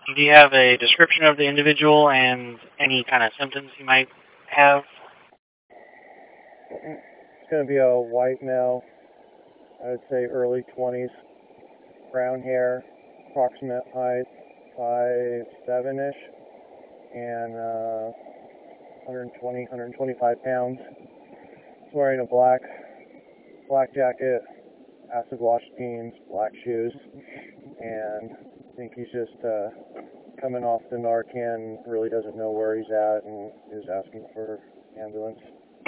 Do you have a description of the individual and any kind of symptoms he might have? It's going to be a white male, I would say early 20s, brown hair, approximate height 5'7"-ish, and 120, 125 pounds. He's wearing a black jacket, acid wash jeans, black shoes, and I think he's just coming off the Narcan, really doesn't know where he's at, and is asking for ambulance.